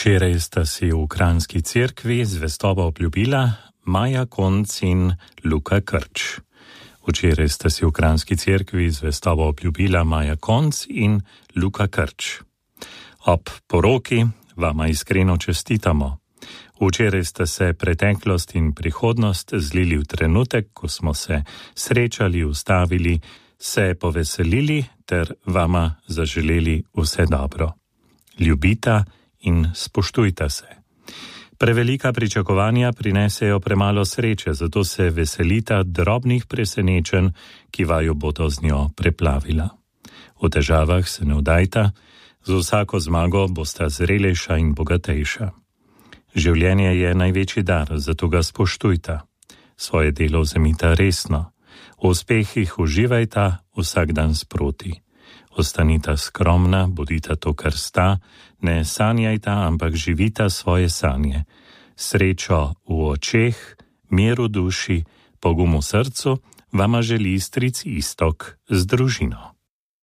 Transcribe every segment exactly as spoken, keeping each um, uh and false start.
Včeraj sta si v Kranjski cerkvi zvestobo obljubila Maja Konc in Luka Krč. Včeraj sta si v Kranjski cerkvi zvestobo obljubila Maja Konc in Luka Krč. Ob poroki vama iskreno čestitamo. Včeraj sta se preteklost in prihodnost zlili v trenutek, ko smo se srečali, ustavili, se poveselili ter vama zaželeli vse dobro. Ljubita in spoštujta se. Prevelika pričakovanja prinesejo premalo sreče, zato se veselita drobnih presenečenj, ki vaju bodo z njo preplavila. V težavah se ne vdajta, z vsako zmago bosta zrelejša in bogatejša. Življenje je največji dar, zato ga spoštujta. Svoje delo vzemita resno. V uspehih uživajta vsak dan sproti. Ostanita skromna, bodita to, kar sta, ne sanjajta, ampak živita svoje sanje. Srečo v očeh, mir v duši, pogum v srcu, vama želi stric Iztok z družino.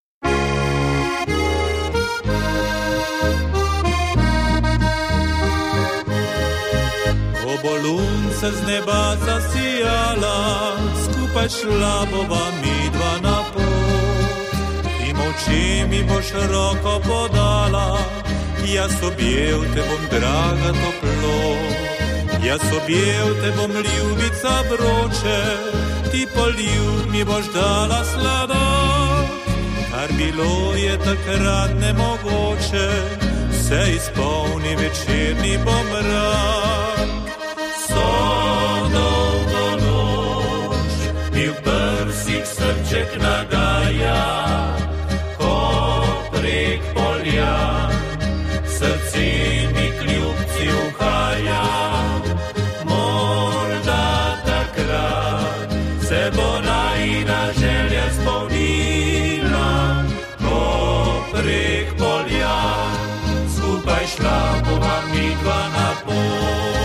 Ko bo lunce z neba zasijala, skupaj šla bova midva na pot. Oči mi boš roko podala, jaz objel te bom, draga, toplo. Jaz objel te bom, ljubica vroče, ti poljub mi boš dala sladok. Kar bilo je takrat nemogoče, se izpolni večerni pomrak. So dolgo noč, mi v prsih srček nagaja, prek polja, srce mi kljubci uhaja. Morda takrat se bo najina želja spolnila, ko prek polja skupaj šla bova midva na pot.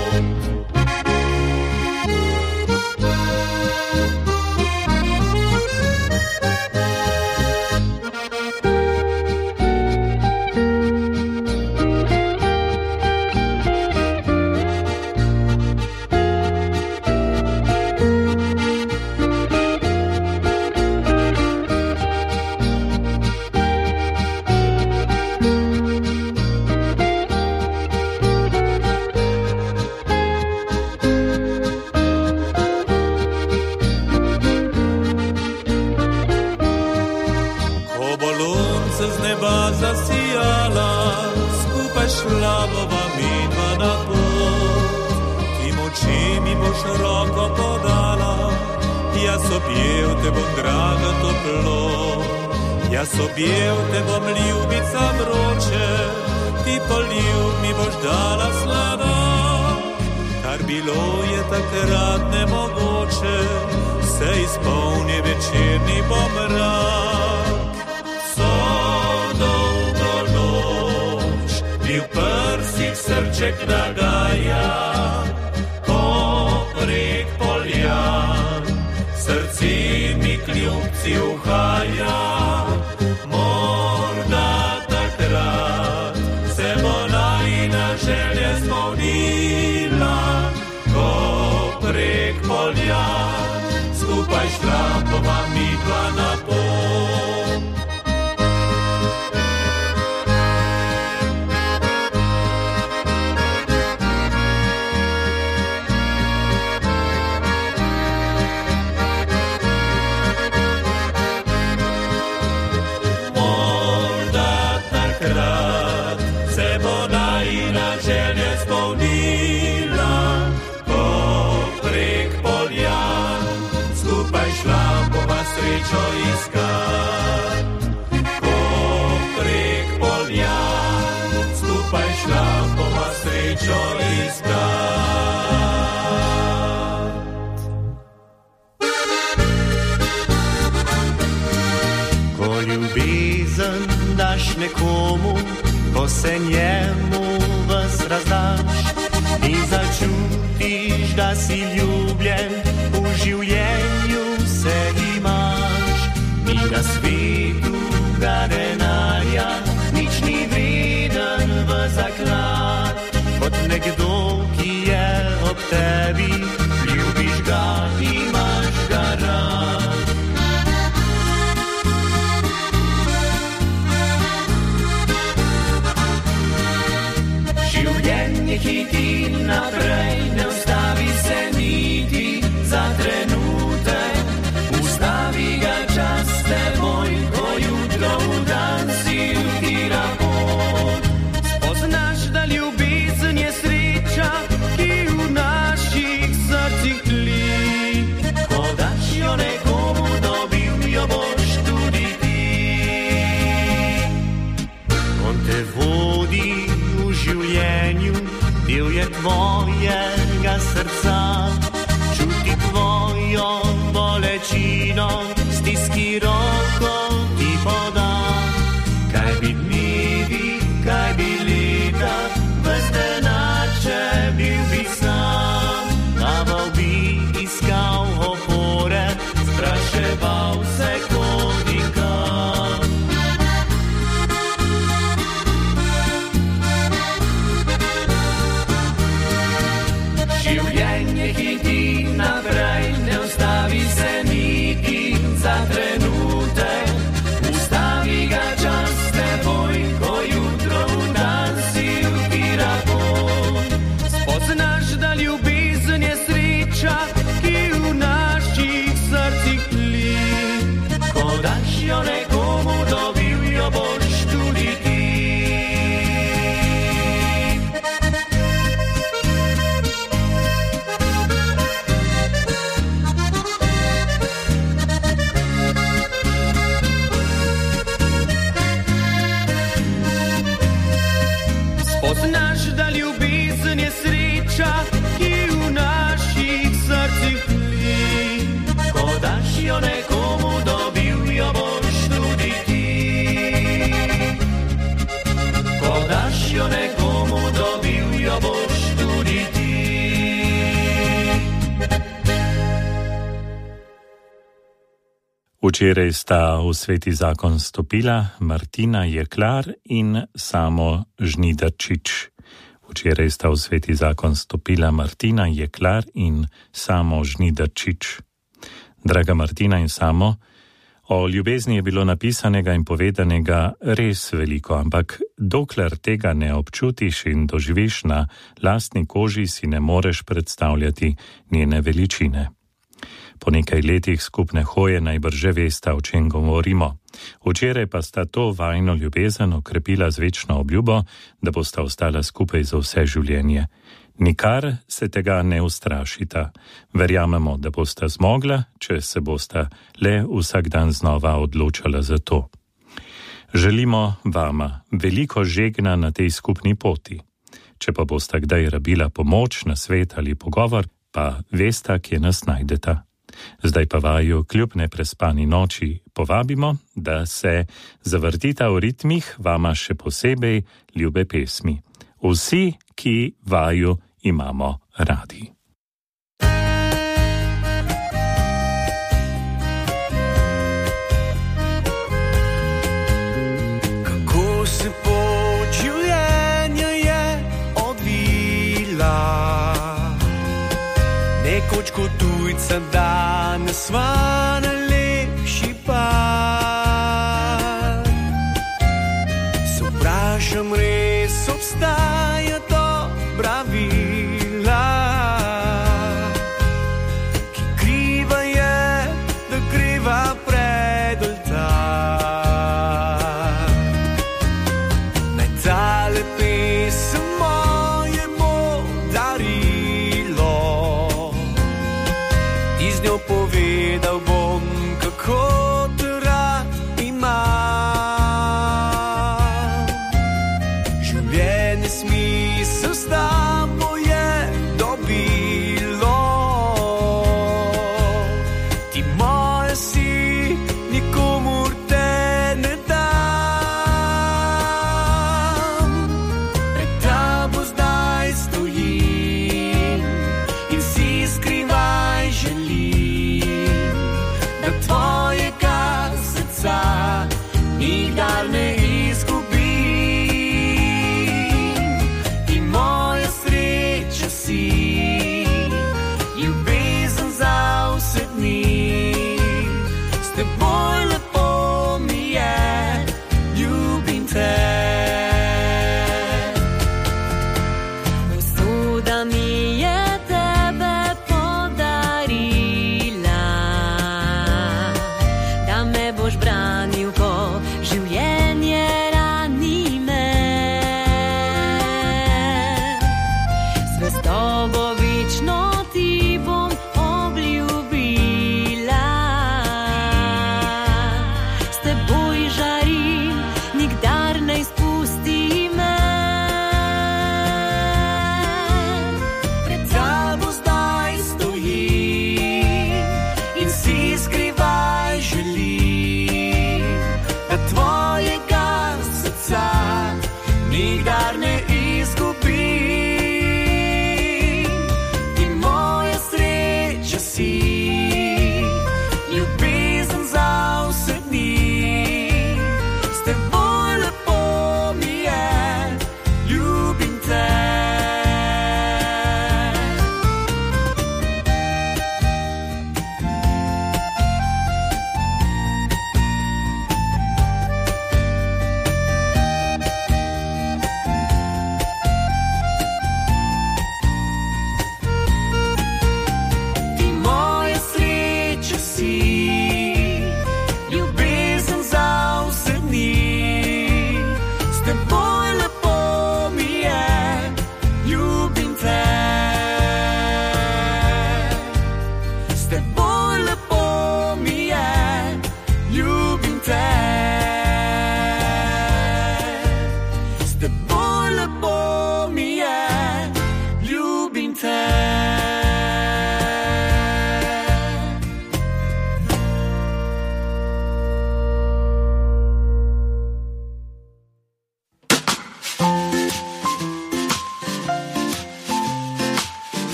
Objel te bom, draga, toplo. Jaz objel te bom, ljubica vroče, ti poljub mi boš dala sladok. Kar bilo je takrat nemogoče, se izpolni večerni pomrak. So dolgo noč, mi v prsih srček nagaja, ko prek polja srce mi kljubci uhaja. Morda takrat se bo najina želja spolnila, ko prek polja skupaj šla bova midva na pot. Srečo iz mojega srca, čuti tvojo bolečino, stiski roko ti podam. Kaj bi dnevi, kaj bi leta, brez denače bil bi sam. Plaval bi, iskal opore, spraševal se kodikam. Življenje hiti naprej, ne ustavi se niti za trenutek. Ustavi ga čas s teboj, ko jutro v dan si upira pot. Spoznaš, da ljubezen je sreča, ki v naših srcih tli. Ko daš jo nekomu, dobil jo boš tudi ti. Spoznaš, da ljubezen je sreča, ki v naših srcih tli. Ko daš jo nekomu, dobil jo boš tudi ti. Ko daš jo nekomu, dobil jo boš tudi ti. Včeraj sta v sveti zakon stopila Martina Jeklar in Samo Žnidarčič. Včeraj sta v sveti zakon stopila Martina Jeklar in Samo Žnidarčič. Draga Martina in Samo, o ljubezni je bilo napisanega in povedanega res veliko, ampak dokler tega ne občutiš in doživiš na lastni koži, si ne moreš predstavljati njene veličine. Po nekaj letih skupne hoje najbrž že vesta, o čem govorimo. Včeraj pa sta to vajno ljubezen okrepila z večno obljubo, da bosta ostala skupaj za vse življenje. Nikar se tega ne ustrašita. Verjamemo, da bosta zmogla, če se bosta le vsak dan znova odločala za to. Želimo vama veliko žegna na tej skupni poti. Če pa bosta kdaj rabila pomoč, nasvet ali pogovor, pa vesta, kje nas najdeta. Zdaj pa vaju kljub neprespani noči povabimo, da se zavrtita v ritmih vama še posebej ljube pesmi. Vsi, ki vaju imamo radi. Kako se pot življenja je odvila, nekoč kot tujca danes sva najlepši par. Se vprašam, res obstaja dobra vila, ki kriva je, da greva pred oltar. Naj tale pesem moje bo darilo, z njo povedal bom, kako te rad imam. Življenje smisel s tabo je dobilo, ti moja si, nikomur te ne dam. Pred tabo zdaj stojim in si skrivaj želim,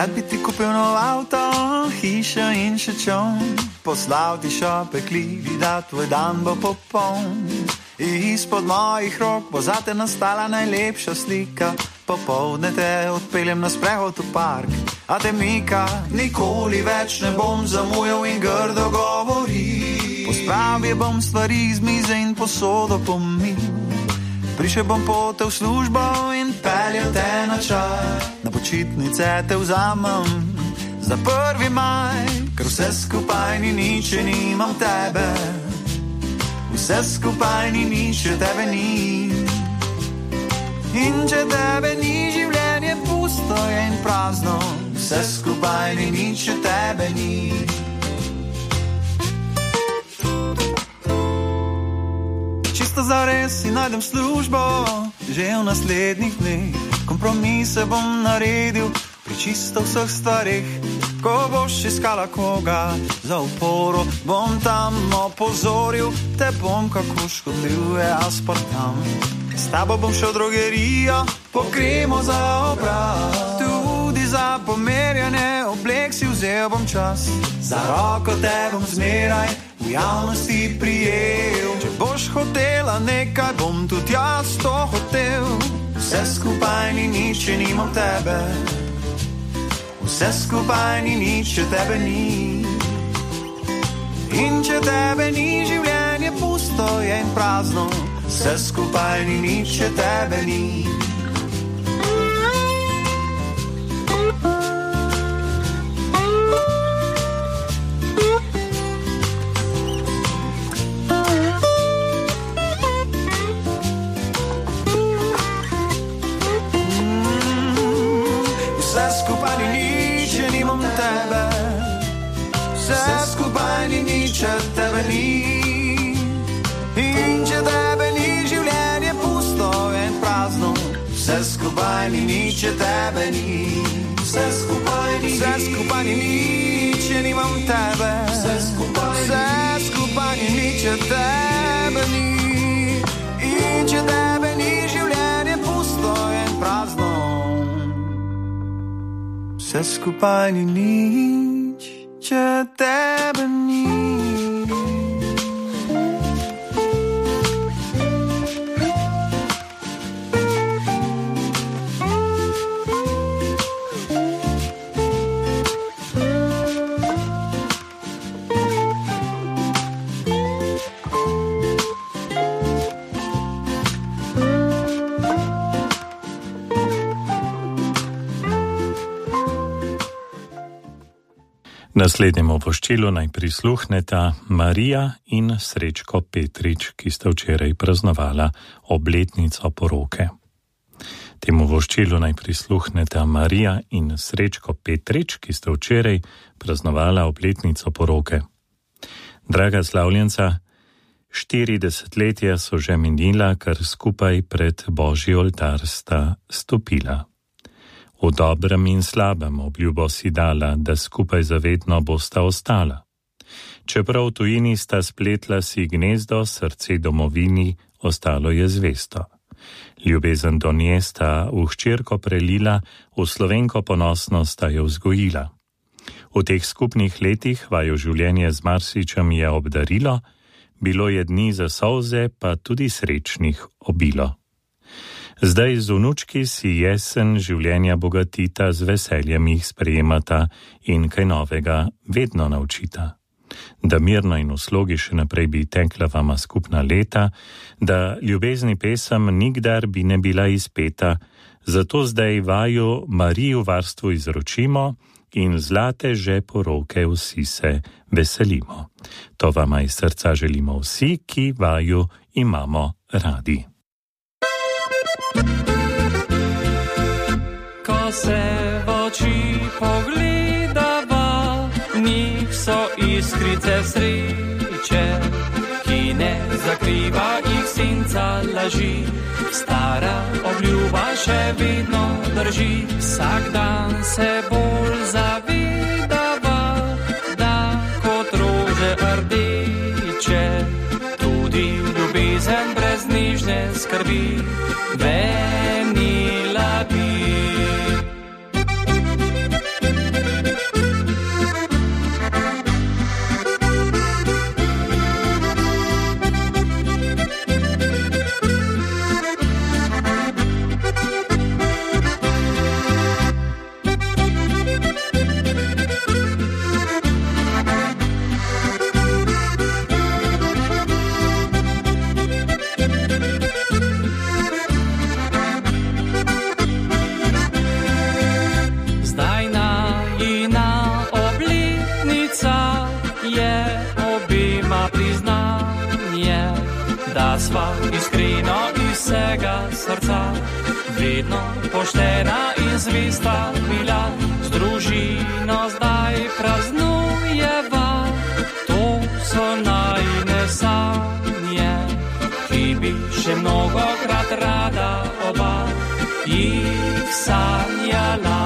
Rad bi ti kupil nov avto, hišo in še čon, poslal ti šopekli, da tvoj dan bo popoln. Izpod mojih rok bo zate nastala najlepša slika, popoldne te odpeljem na sprehod v park. A te mika, nikoli več ne bom zamujal in grdo govori. Pospravil bom stvari z mize in posodo pomil. Prišel bom pote v službo in peljal te na čaj. Na počitnice te vzamem za prvi maj, ker vse skupaj ni nič, če nimam tebe. Vse skupaj ni nič, če tebe ni. In če tebe ni, življenje pusto je in prazno. Vse skupaj ni nič, če tebe ni. Čisto zares si najdem službo, že v naslednjih dneh. Kompromise bom naredil pri čisto vseh stvarih. Ko boš iskala koga za uporo, bom tam opozoril, te bom kako škodljiv je aspartam. S tabo bom šel v drogerijo, po kremo za obraz. Tudi za pomerjanje oblek si vzel bom čas. Za roko te bom zmeraj v javnosti prijel. Če boš hotela nekaj, bom tudi jaz to hotel. Vse skupaj ni nič, če nimam tebe. Vse skupaj ni nič, če tebe ni. In če tebe ni, življenje pusto je in prazno. Vse skupaj ni nič, če tebe ni. Vse skupaj ni nič, če nimam tebe. Vse skupaj ni nič, če tebe ni. In če tebe ni, življenje pusto in prazno. Vse skupaj ni nič, če tebe ni. Vse skupaj ni, vse skupaj ni nič, če nimam tebe. Vse skupaj, vse skupaj ni nič, če tebe ni. In če tebe ni, življenje pusto in prazno. Vse skupaj ni nič, če tebe ni. Naslednjemu voščilu naj prisluhneta Marija in Srečko Petrič, ki sta včeraj praznovala obletnico poroke. Temu voščilu naj prisluhneta Marija in Srečko Petrič, ki sta včeraj praznovala obletnico poroke. Draga slavljenca, štiri desetletja so že minila, kar skupaj pred Božji oltar sta stopila. V dobrem in slabem obljubo si dala, da skupaj zavedno bosta ostala. Čeprav v tujini sta spletla si gnezdo, srce domovini ostalo je zvesto. Ljubezen do nje sta v hčerko prelila, v Slovenko ponosno sta jo vzgojila. V teh skupnih letih vaju življenje z marsičem je obdarilo, bilo je dni za solze, pa tudi srečnih obilo. Zdaj z vnučki si jesen življenja bogatita, z veseljem jih sprejemata in kaj novega vedno naučita. Da mirno in v slogi še naprej bi tekla vama skupna leta, da ljubezni pesem nikdar bi ne bila izpeta, zato zdaj vaju Mariju varstvu izročimo in zlate že poroke vsi se veselimo. To vama iz srca želimo vsi, ki vaju imamo radi. Ko se v oči pogledava, njih so iskrice sreče, ki ne zakriva jih senca laži. Stara obljuba še vedno drži, vsak dan se bolj zavedava, da kot rože rdeče, tudi ljubezen brez nižne skrbi venila bi. je obima priznanje, da sva iskreno iz vsega srca, vedno poštena in zvesta bila, z družino zdaj praznujeva, to so najine sanje, ki bi še mnogokrat rada oba jih sanjala.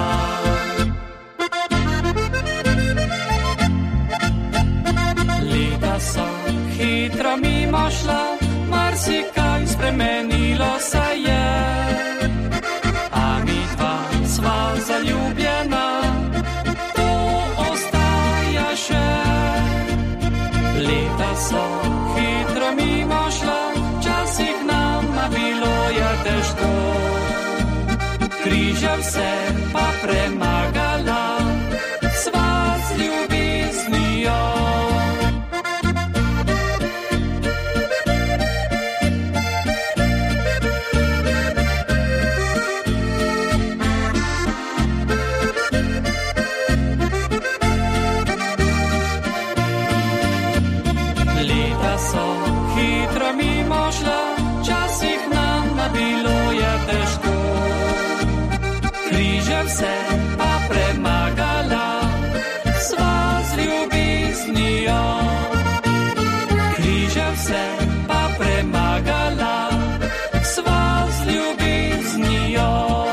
Leta so hitro mimo šla, marsikaj spremenilo se je, a mi dva sva zaljubljena, to ostaja še. Leta so hitro mimo šla, včasih nama bilo je težko, križem se pa premagala, sva z ljubeznijo. Leta so hitro mimo šla, včasih nama bilo je težko, križem se pa premagala, sva z ljubeznijo. Križem se pa premagala, sva z ljubeznijo.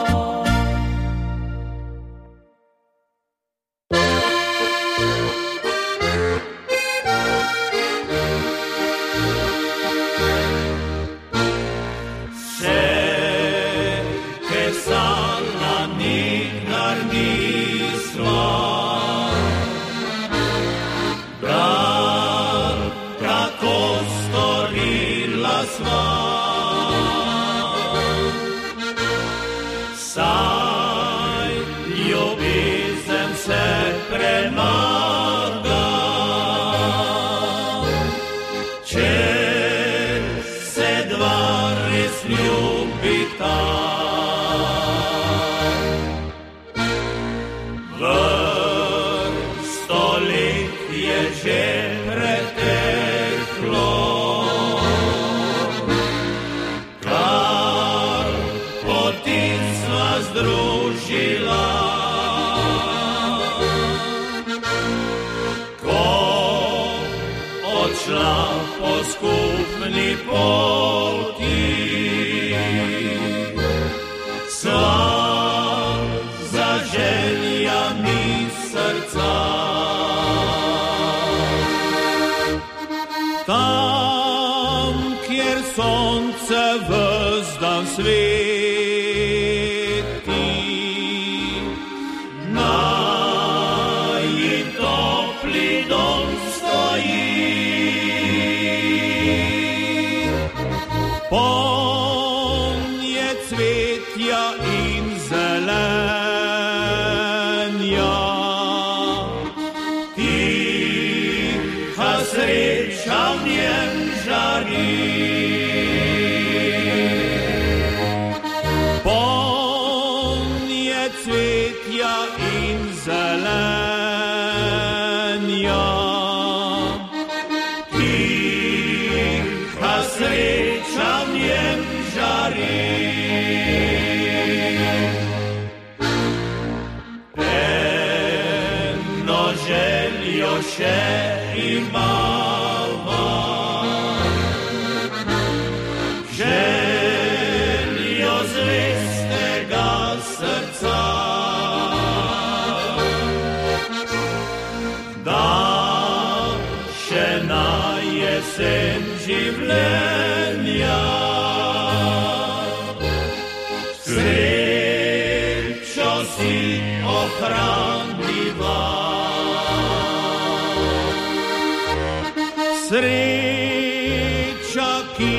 Sreča, ki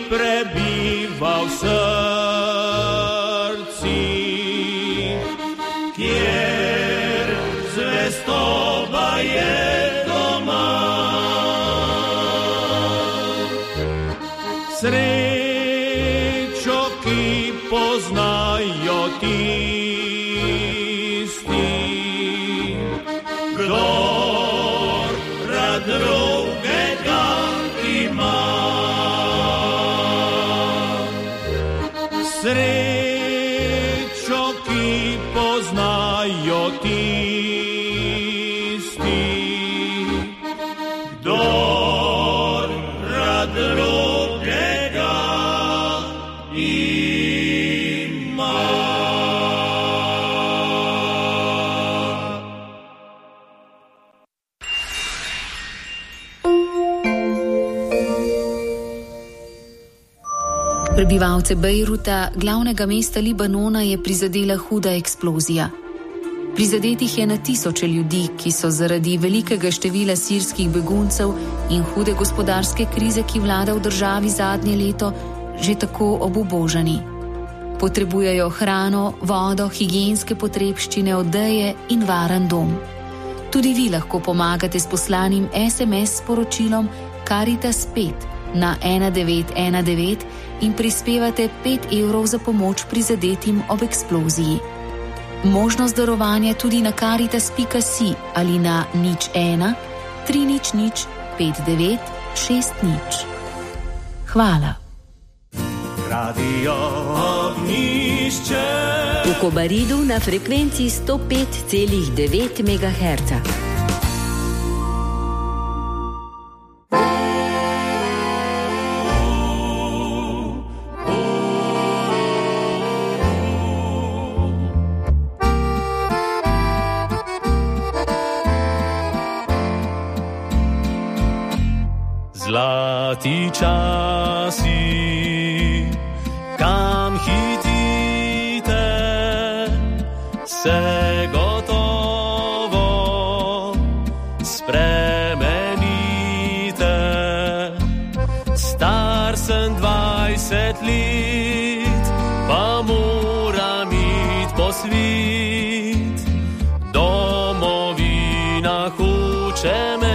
prebiva v srcih, kjer zvestoba je doma. Srečo, ki poznajo tisti, kdo rad drugega ima. Srečo, ki poznajo tisti, kdor rad drugega ima. Prebivalce Bejruta, glavnega mesta Libanona, je prizadela huda eksplozija. Prizadetih je na tisoče ljudi, ki so zaradi velikega števila sirskih beguncev in hude gospodarske krize, ki vlada v državi zadnje leto, že tako obubožani. Potrebujejo hrano, vodo, higienske potrebščine, odeje in varen dom. Tudi vi lahko pomagate s poslanim es em es sporočilom Caritas pet na ena devet ena devet in prispevate pet evrov za pomoč prizadetim ob eksploziji. Možnost darovanja tudi na caritas pika si ali na nič ena tri nič nič pet devet šest nič. Hvala. Radio Ognjišče. V Kobaridu na frekvenci sto pet celih devet megaherca. Zlati časi, kam hitite, se gotovo spremenite. Star sem dvajset let, pa moram iti po svet. Domovina hoče me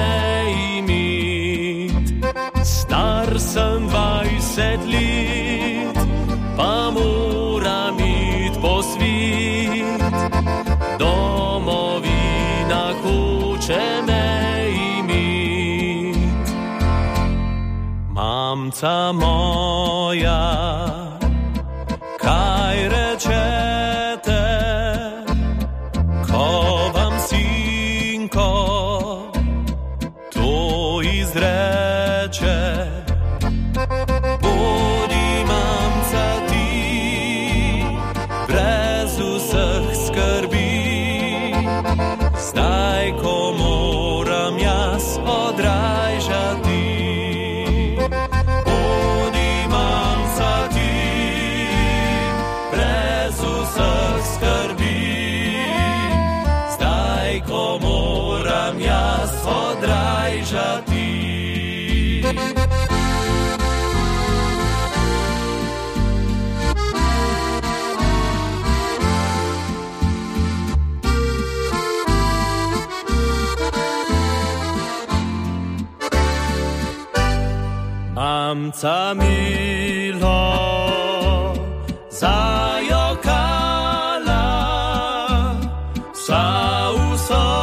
sem dvajset let, pa moram iti po svet. Domovina hoče me imit. Mamca moja, kaj rečete, ko vam sinko to izreče? Zdaj, ko moram jaz odrajžati, bodi mamca ti, brez vseh skrbi. Zdaj, ko moram jaz odrajžati. Mamca milo zajokala, vsa v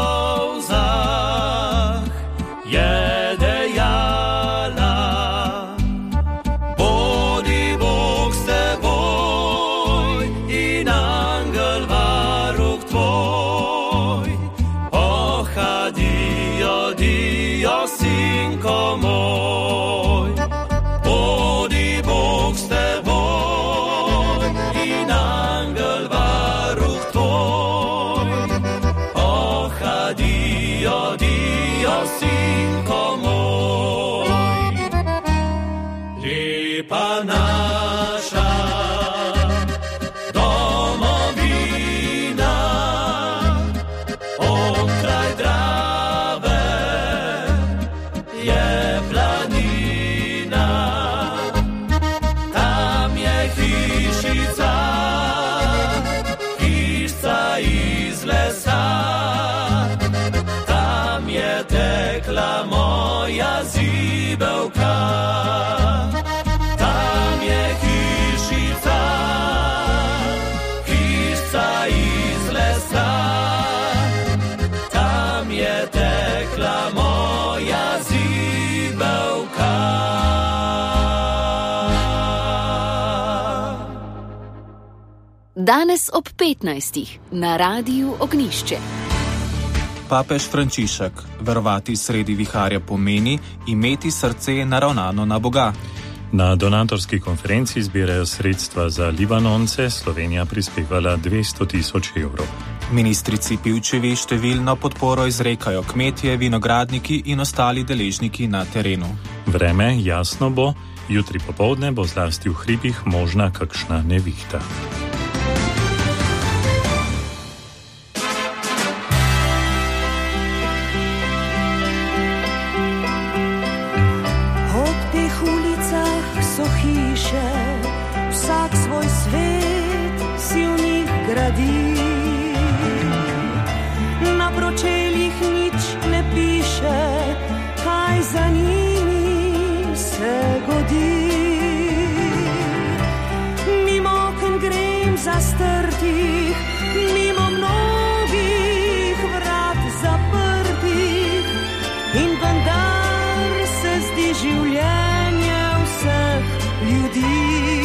solzah je dejala, bodi Bog s teboj in angel varuh tvoj. Oh, adijo, dio, sinko moj. Sinko moj, lepa naša domovina, onkraj Drave je planina, tam je hišica, hišca iz lesa. Tekla moja zibelka, tam je hišica, hišca iz lesa, tam je tekla moja Danes ob petnajstih na Radiu Ognjišče. Papež Frančišek: verovati sredi viharja pomeni imeti srce naravnano na Boga. Na donatorski konferenci zbirajo sredstva za Libanonce, Slovenija prispevala dvesto tisoč evrov. Ministrici Pivčevi številno podporo izrekajo kmetje, vinogradniki in ostali deležniki na terenu. Vreme jasno bo, jutri popoldne bo zlasti v hribih možna kakšna nevihta. Vsak svoj svet si v njih gradi, na pročeljih nič ne piše, kaj za njimi se godi. Mimo oken grem zastrtih, mimo mnogih vrat zaprtih, in vendar se zdi življenje vseh ljudi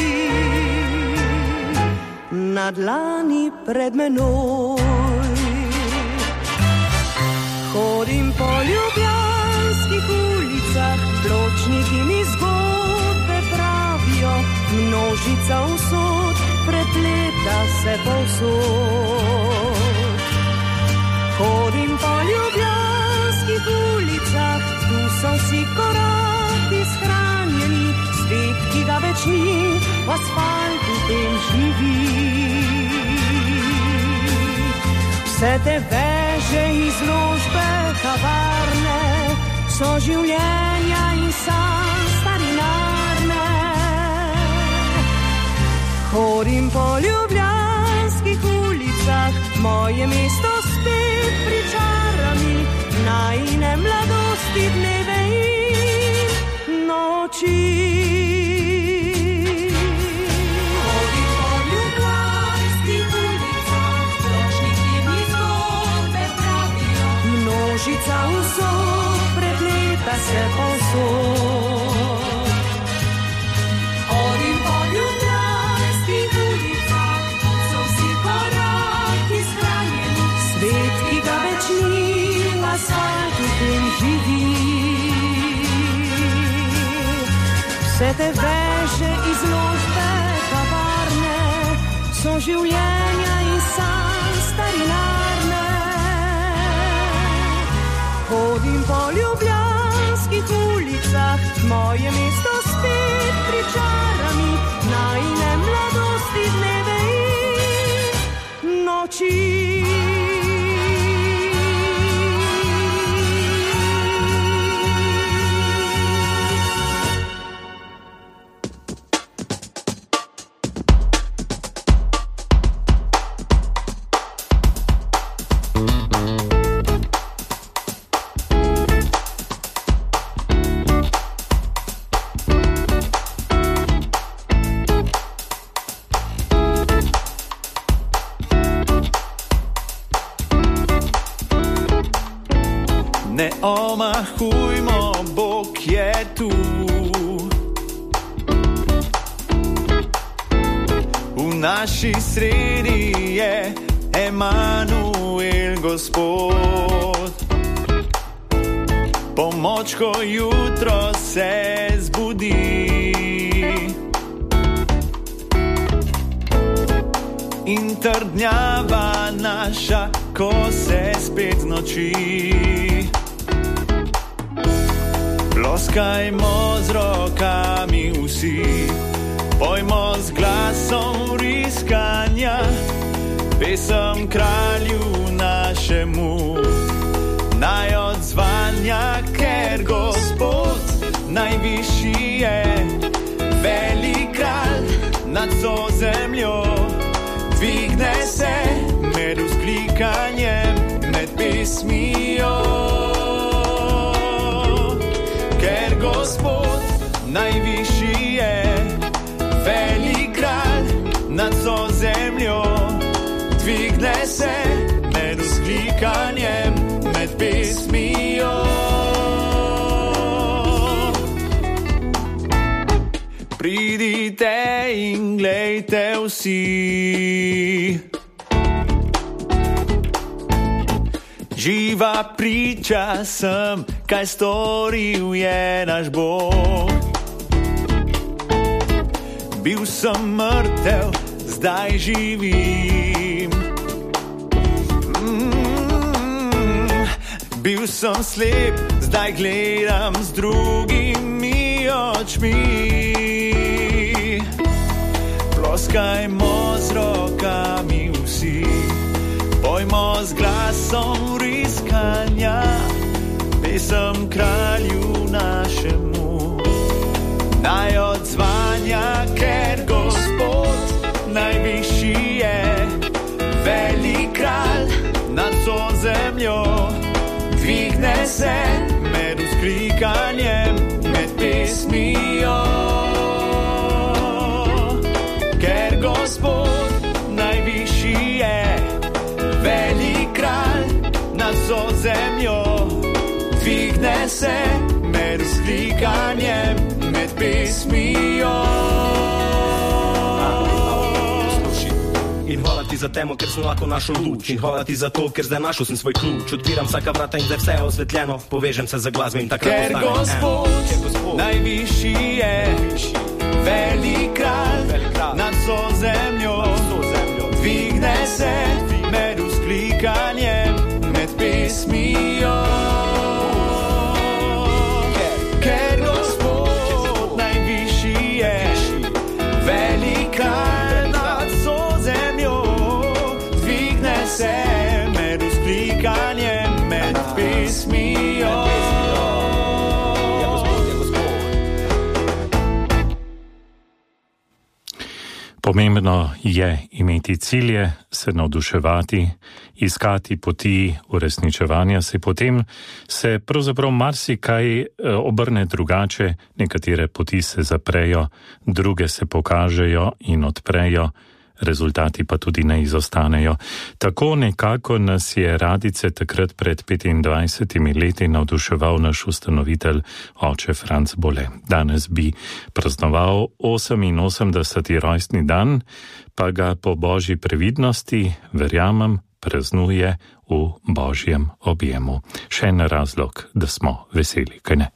na dlani pred menoj. Hodim po ljubljanskih ulicah, pločniki mi zgodbe pravijo, množica usod prepleta se povsod. Hodim po ljubljanskih ulicah, tu so vsi koraki shranjeni, svet, ki ga več ni, v asfaltu tem živi. Vse te veže, izložbe, kavarne, so življenja in san starinarne. Hodim po ljubljanskih ulicah, moje mesto spet pričara mi, najine mladosti dneve in noči. Množica vsod prepleta se povsod. Hodim po ljubljanskih ulicah, so vsi koraki shranjeni, svet, ki ga več ni, v asfaltu tem živi. Vse te veže, izložbe, kavarne, so življenja in san starinarne. Hodim po ljubljanskih ulicah, moje mesto spet pričara mi, najine mladosti dneve in noči. Ne omahujmo, Bog je tu. V naši sredi je Emanuel Gospod. Pomoč, ko jutro se zbudi in trdnjava naša, ko se spet znoči. Ploskajmo z rokami vsi, pojmo z glasom vriskanja, pesem kralju našemu naj odzvanja, ker Gospod najvišji je, velik kralj nad vso zemljo. Dvigne se med vzklikanjem, med pesmijo, ker Gospod najvišji je, velik kralj nad vso zemljo. Dvigne se med vzklikanjem, med pesmijo. Pridite in glejte vsi, Živa priča sem, kaj storil je naš Bog. Bil sem mrtev, zdaj živim. Mm, bil sem slep, zdaj gledam z drugimi očmi. Ploskajmo z rokami vsi, pojmo z glasom riskanja, pesem kralju našemu. Naj odzvanja, ker Gospod najvišji je, velik kralj nad vso zemljo. Dvigne se med vzklikanjem, med pesmijo. Ker Gospod najvišji je, velik kralj nad vso zemljo. Dvigne se med vzklikanjem, med pesmijo. In hvala ti za temo, ker sem lahko našel luč. In hvala ti za to, ker zdaj našel sem svoj ključ. Odpiram vsaka vrata in zdaj vse je osvetljeno. Povežem se za glasbe in takrat ker ostanem Gospod, eno. Ker Gospod najvišji je, velik kralj nad vso zemljo. Dvigne se med vzklikanjem, med pesmijo. Ker Gospod najvišji je, velik kralj nad vso zemljo. Dvigne se med vzklikanjem, med pesmijo. Pomembno je imeti cilje, se navduševati, iskati poti uresničevanja se, potem se pravzaprav marsikaj obrne drugače, nekatere poti se zaprejo, druge se pokažejo in odprejo, rezultati pa tudi ne izostanejo. Tako nekako nas je Radice takrat pred petindvajsetimi leti navduševal naš ustanovitelj oče Franc Bole. Danes bi praznoval oseminosemdeseti rojstni dan, pa ga po božji previdnosti, verjamem, praznuje v božjem objemu. Še en razlog, da smo veseli, kaj ne?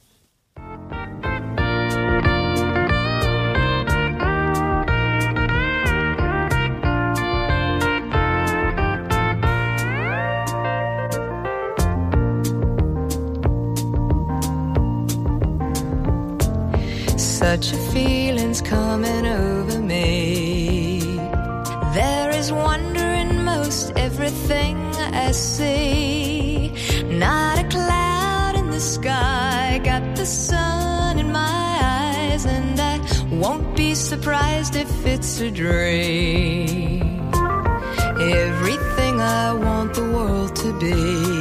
Such a feeling's coming over me. There is wonder in most everything I see. Not a cloud in the sky, got the sun in my eyes, and I won't be surprised if it's a dream. Everything I want the world to be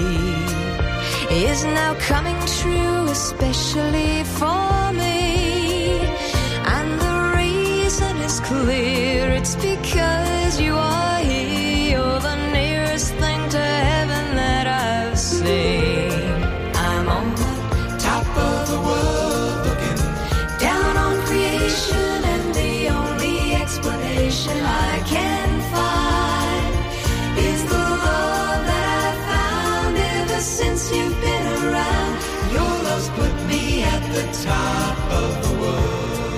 is now coming true, especially for me. It's clear, it's because you are here. You're the nearest thing to heaven that I've seen. I'm on the top of the world, looking down on creation, and the only explanation I can find is the love that I've found ever since you've been around. Your love's put me at the top of the world.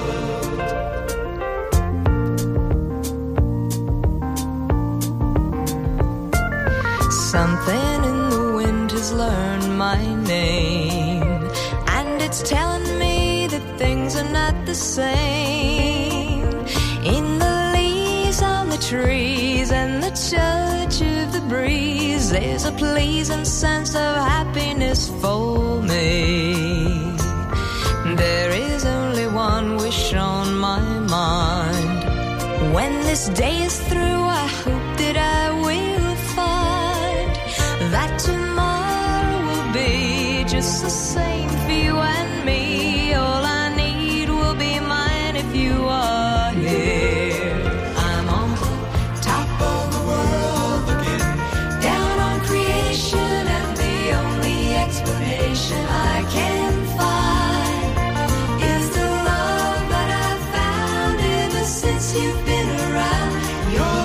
Something in the wind has learned my name, and it's telling me that things are not the same. In the leaves on the trees and the touch of the breeze, there's a pleasing sense of happiness for me. There is only one wish on my mind. When this day is through, I hope that I will find that tomorrow will be just the same for you and me. All I need will be mine if you are here. I'm on the top of the world, looking down on creation, and the only explanation I can find is the love that I've found ever since you've been around. You're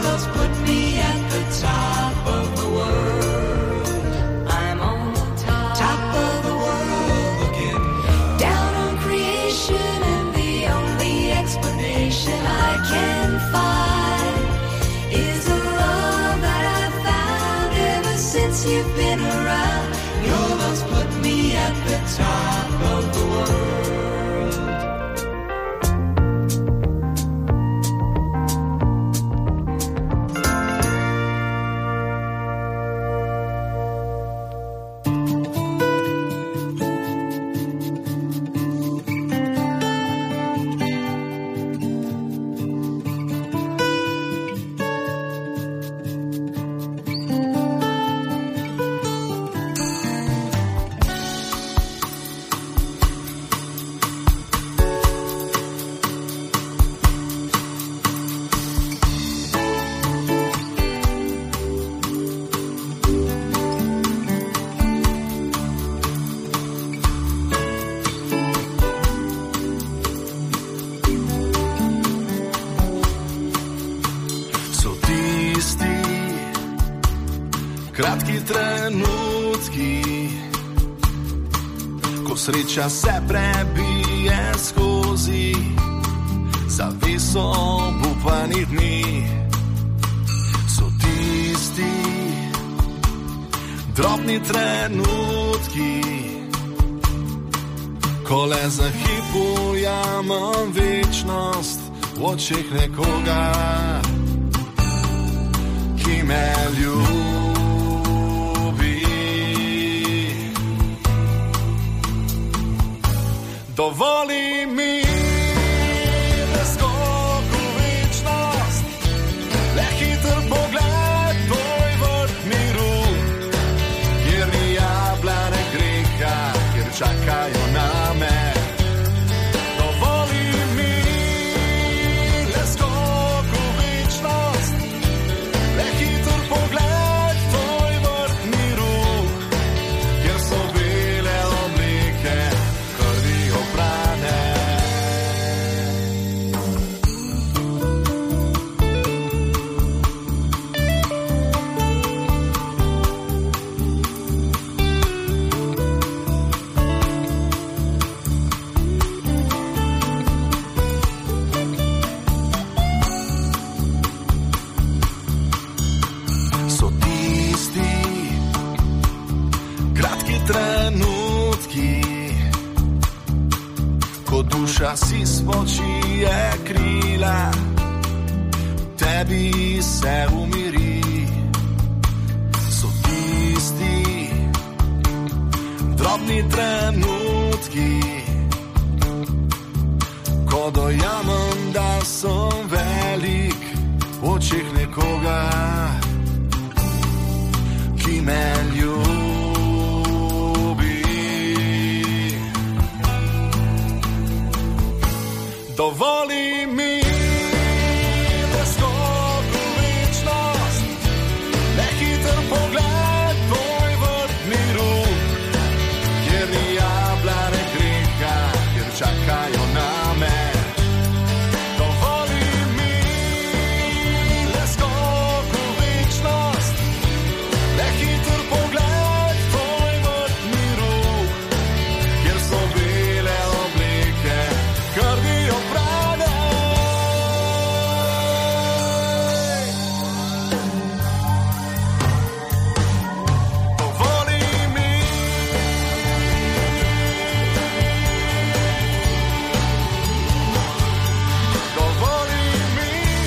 sreča se prebije skozi zaveso obupanih dni. So tisti drobni trenutki, ko le za hip ujamem večnost v očeh nekoga, ki me ljubi. Dovoli mi, da skok v večnost, le hiter pogled, tvoj vrt miru, kjer ni jablane greha, kjer čakajo name. Dovoli mi, da skok v večnost, le hiter pogled, tvoj vrt miru, kjer so bele oblike krvi oprane. So tisti kratki trenutki, ko duša si spočije krila, tebi se umiri. So tisti drobni trenutki, ko dojamem, da sem velik v očeh nekoga, ki me ljubi. Dovoli mi, da skok v večnost, le hiter pogled, tvoj vrt miru, kjer ni jablane greha, kjer čakajo name. Dovoli mi, da skok v večnost, le hiter pogled, tvoj vrt miru, kjer so bele oblike krvi oprane. Dovoli mi, dovoli mi.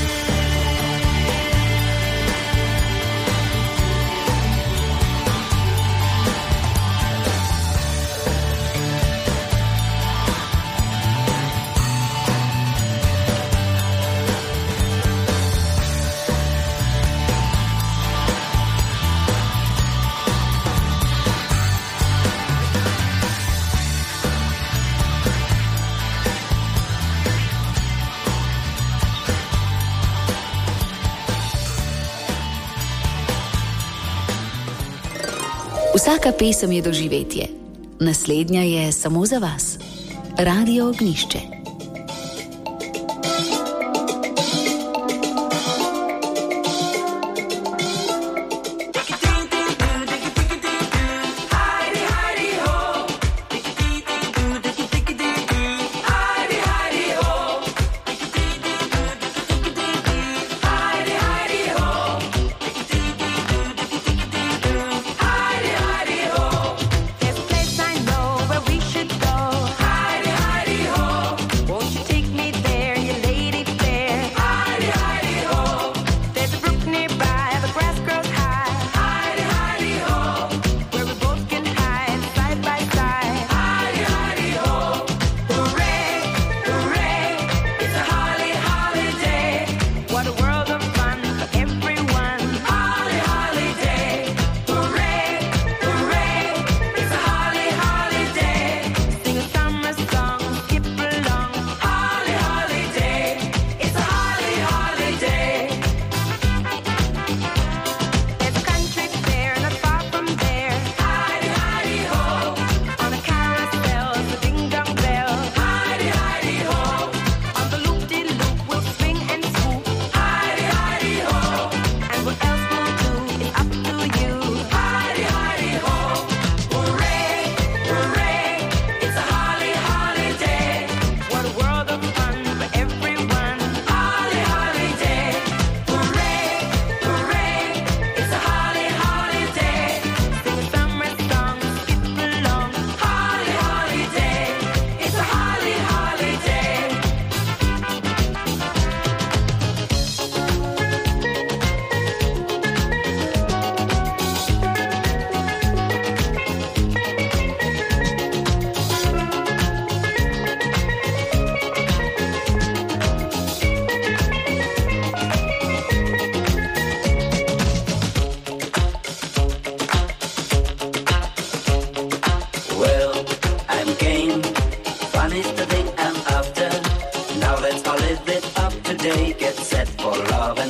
Vsaka pesem je doživetje, naslednja je samo za vas. Radio Ognjišče. There's a place I know where we should go. Heidi, Heidi, ho.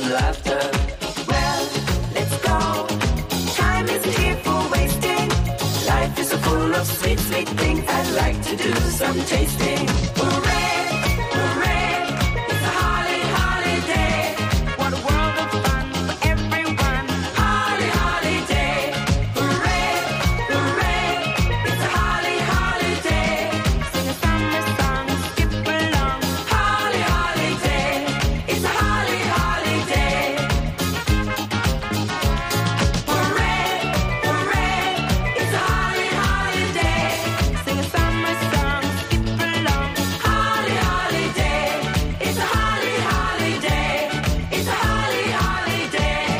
laughter. Well, let's go. Time isn't here for wasting. Life is so full of sweet, sweet things. I'd like to do some tasting. Hooray, hooray, it's a holly holiday. What a world of fun for everyone. Holly holiday. Hooray, hooray, it's a holly holiday. Sing a summer song, skip along. Holly holiday, it's a holly holiday. Hooray, hooray, it's a holly holiday. Sing a summer song, skip along. Holly holiday, it's a holly holiday. It's a holly holiday.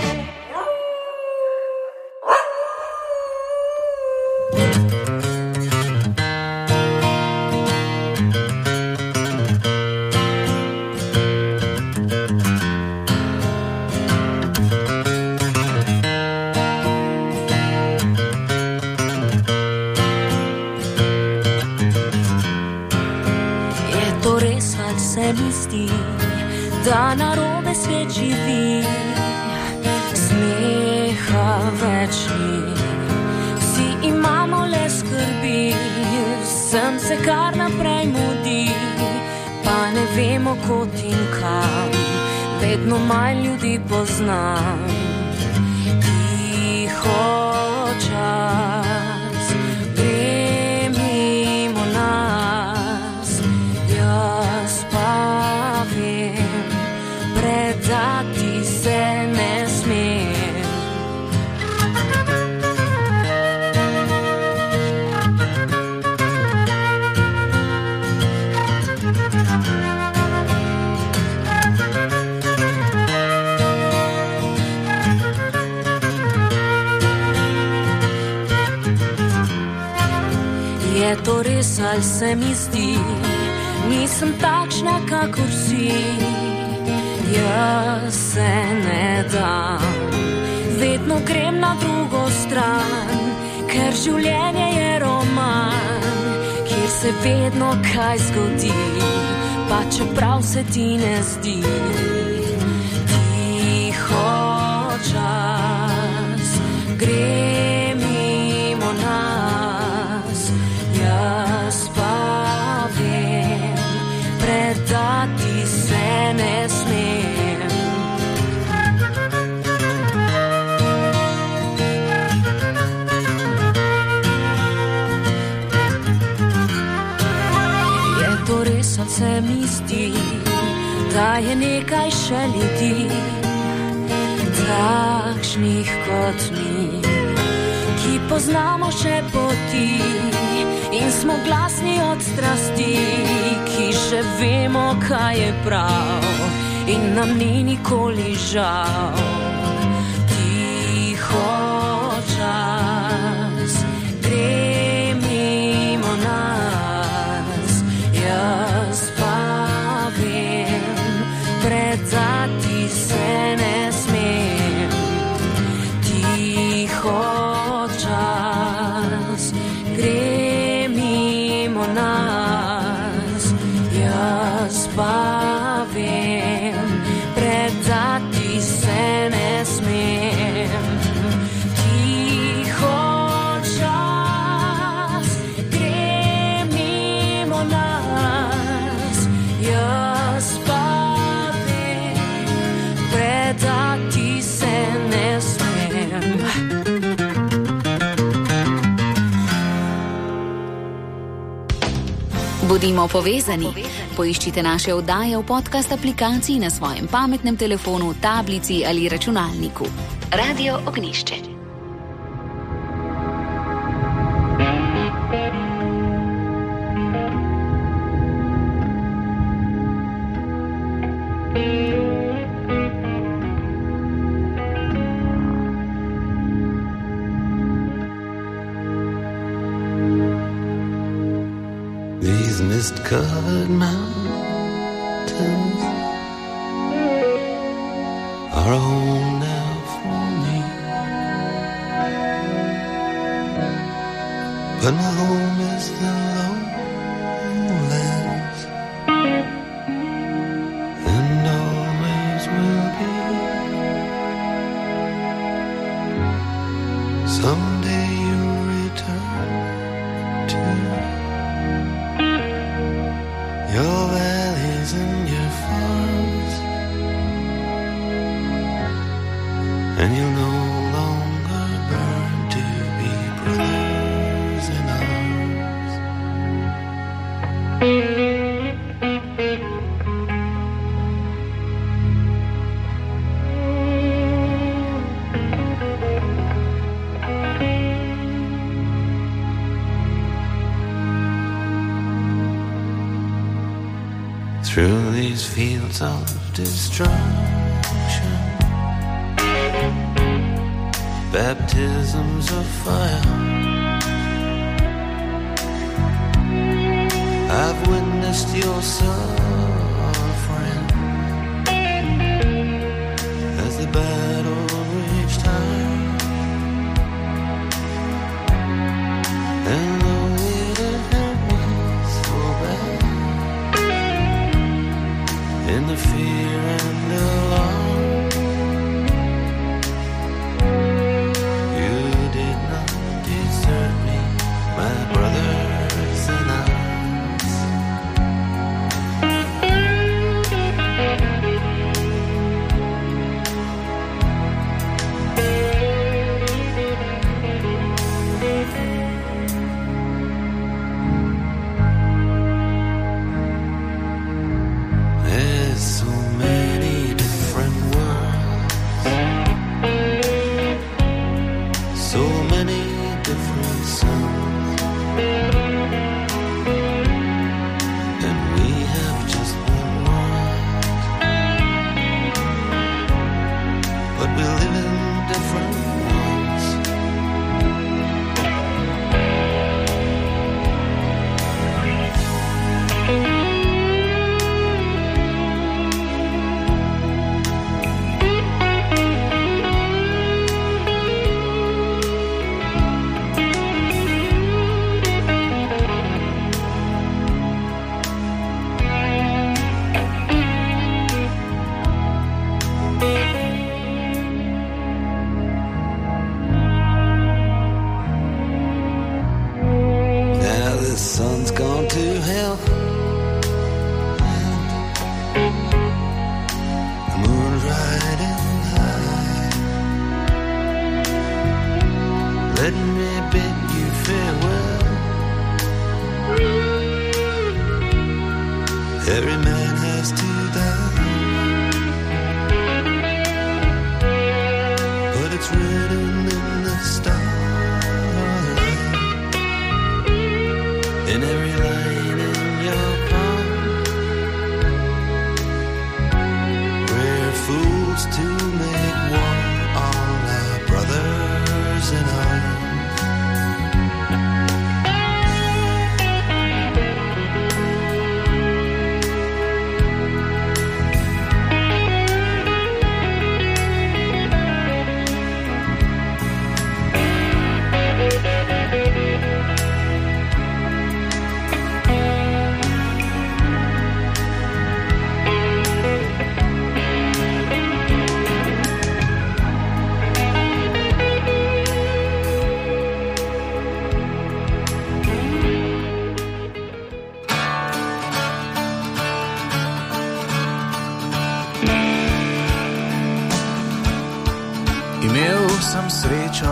Je to res, ali se mi zdi, da narobe svet živi? Smeha več ni, vsi imamo le skrbi, sem se kar naprej mudi, pa ne vemo kot in kam, vedno manj ljudi poznam. Tiho čas, gre mimo nas, jaz pa vem, predati se ne smem. Je to res, ali se mi zdi, nisem takšna, kakor si. Jaz se ne dam, vedno grem na drugo stran, ker življenje je roman, kjer se vedno kaj zgodi, pa čeprav se ti ne zdi. Tiho čas, gre mimo nas, jaz pa vem, predati se ne smem. Je to res, ali se mi zdi, da je nekaj še ljudi, takšnih kot mi, ki poznamo še poti in smo glasni od strasti, ki še vemo, kaj je prav in nam ni nikoli žal. Tiho čas, gre mimo nas, jaz pa vem, predati se ne smem. Tiho čas, gre mimo nas, jaz pa vem, predati se ne smem. Tiho čas, gre mimo nas, jaz pa vem, predati se ne smem. Bodimo povezani. Poiščite naše oddaje v podcast aplikaciji na svojem pametnem telefonu, tablici ali računalniku. Radio Ognišče. These mist-covered mountains are a home now for me, but my home is the lowlands, and always will be. your valleys and your farms, and you'll no longer burn to be brothers in arms. Through these fields of destruction, baptisms of fire, I've witnessed your suffering as the battle raged high, and though it had hurt me so bad, in the fear and alarm, you did not desert me, my brothers in arms. There's so many different worlds, so many different suns, and we have just one world, but we live in different ones. Now the sun's gone to hell, the moon's riding high. Let me bid you farewell. Every man has to die, but it's written in the starlight, in every line in your palm. We're fools to make war on our brothers in arms. Imel sem srečo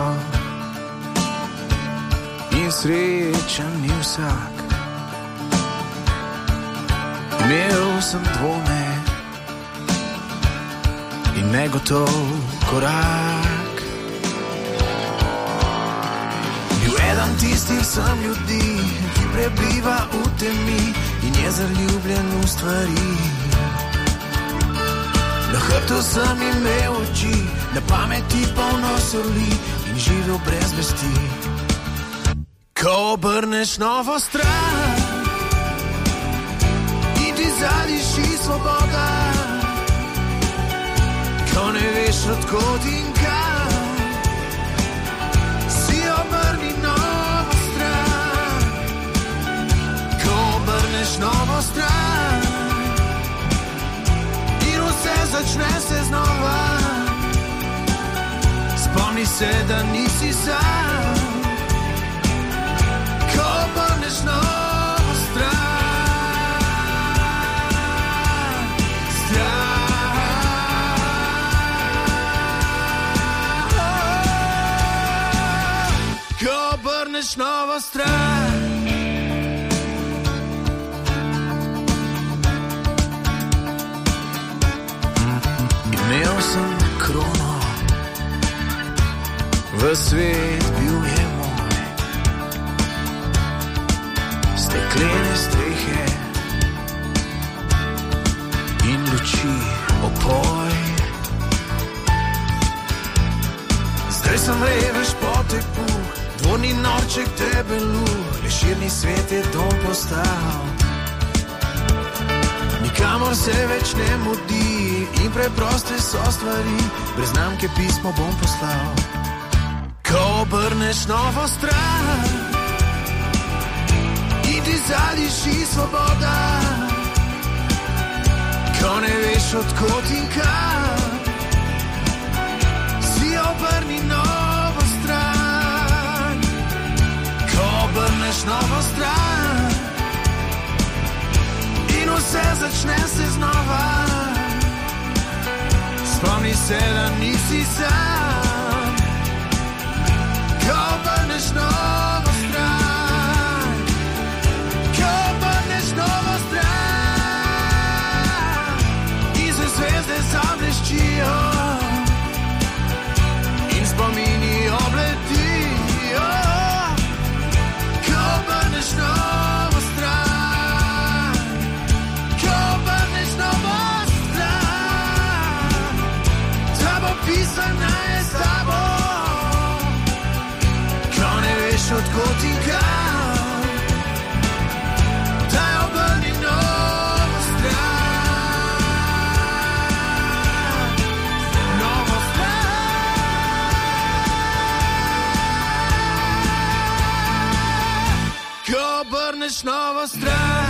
in srečen ni vsak. Imel sem dvome in negotov korak. Bil eden tistih sem ljudi, ki prebiva v temi in je zaljubljen v stvari. Na hrbtu sem imel oči, na pameti polno soli in živel brez vesti. Ko obrneš novo stran in ti zadiši svoboda, ko ne veš odkot in kam, si obrni novo stran. Ko obrneš novo stran in vse začne se znova, spomni se, da nisi sam. Ko obrneš novo stran, stran. Imel sem krono, v svet bil je moj, steklene strehe in luči opoj. Zdaj sem revež potepu, dvorni norček debelu, le širni svet je dom postal. Nikamor se več ne mudi in preproste so stvari, brez znamke pismo bom poslal. Ko obrneš novo stran in ti zadiši svoboda, ko ne veš odkot in kam, si obrni novo stran. Ko obrneš novo stran in vse začne se znova, spomni se, da nisi sam. Ko obrneš novo stran, ko obrneš novo stran in se zvezde zableščijo in spomini obletijo. Ko obrneš novo stran, ko obrneš novo stran, ta bo pisana je s tabo, ko ne veš odkot in kam, daj obrni novo stran, novo stran, ko obrneš novo stran.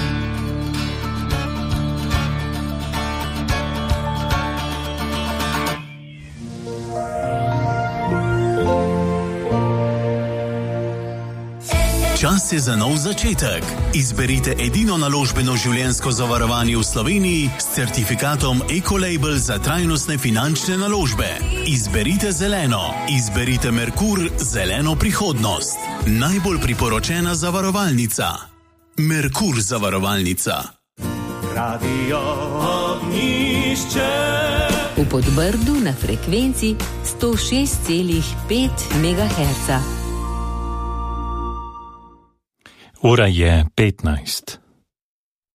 Čas je za nov začetek. Izberite edino naložbeno življenjsko zavarovanje v Sloveniji s certifikatom Ecolabel za trajnostne finančne naložbe. Izberite zeleno. Izberite Merkur, zeleno prihodnost. Najbolj priporočena zavarovalnica. Merkur zavarovalnica. Radio Ognjišče. V Podbrdu na frekvenci sto šest celih pet megaherca. Ura je petnajst.